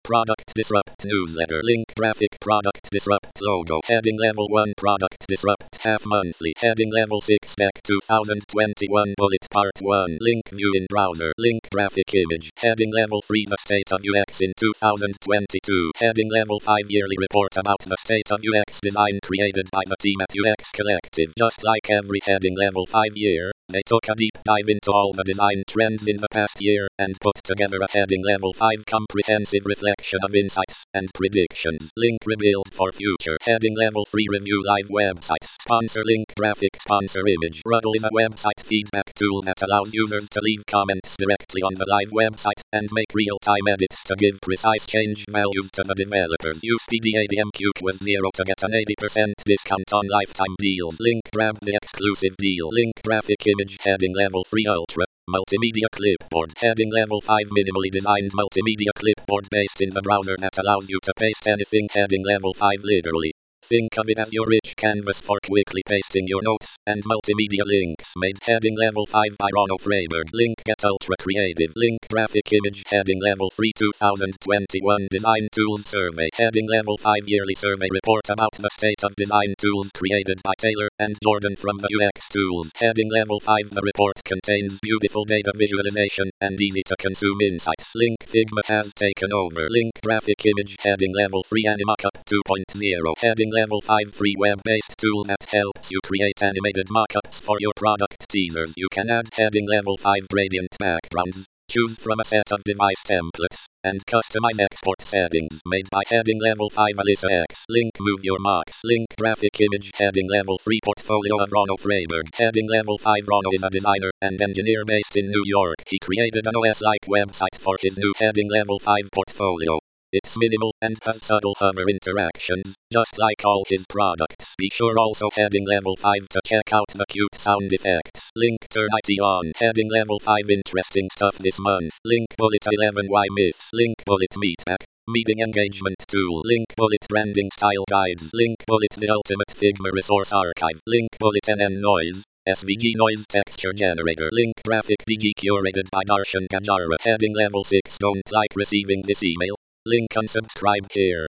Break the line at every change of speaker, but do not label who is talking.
Product Disrupt Newsletter link graphic Product Disrupt logo heading level 1 Product Disrupt half monthly heading level 6 Tech 2021 bullet part 1 link view in browser link graphic image heading level 3 The state of UX in 2022 heading level 5 yearly report about the state of UX design created by the team at UX Collective. Just like every heading level 5 year, they took a deep dive into all the design trends in the past year and put together a heading level 5 comprehensive reflection of insights and predictions. Link rebuild for future. Heading level 3 review live websites. Sponsor link graphic sponsor image. Ruddle is a website feedback tool that allows users to leave comments directly on the live website and make real-time edits to give precise change values to the developers. Use PDADMQ with 0 to get an 80% discount on lifetime deals. Link grab the exclusive deal. Link graphic image heading level 3 Ultra. Multimedia clipboard heading level 5 minimally designed multimedia clipboard based in the browser that allows you to paste anything heading level 5 literally. Think of it as your rich canvas for quickly pasting your notes and multimedia links. Made heading level 5 by Ronno Freiberg. Link get ultra creative. Link graphic image heading level 3 2021 design tools survey. Heading level 5 yearly survey report about the state of design tools created by Taylor and Jordan from the UX tools. Heading level 5 the report contains beautiful data visualization and easy to consume insights. Link Figma has taken over. Link graphic image heading level 3 Animockup 2.0. Heading level 5 free web-based tool that helps you create animated mockups for your product teasers. You can add heading level 5 gradient backgrounds, choose from a set of device templates, and customize export settings. Made by heading level 5 Alyssa X. Link move your mocks. Link graphic image heading level 3 portfolio of Ronno Freiberg. Heading level 5 Ronno is a designer and engineer based in New York. He created an OS-like website for his new heading level 5 portfolio. It's minimal and has subtle hover interactions, just like all his products. Be sure also heading level 5 to check out the cute sound effects. Link turn IT on. Heading level 5 interesting stuff this month. Link bullet 11 why myths. Link bullet meetback. Meeting engagement tool. Link bullet branding style guides. Link bullet the ultimate Figma resource archive. Link bullet NN noise. SVG noise texture generator. Link graphic DG curated by Darshan Gajara. Heading level 6 don't like receiving this email. Link unsubscribe here.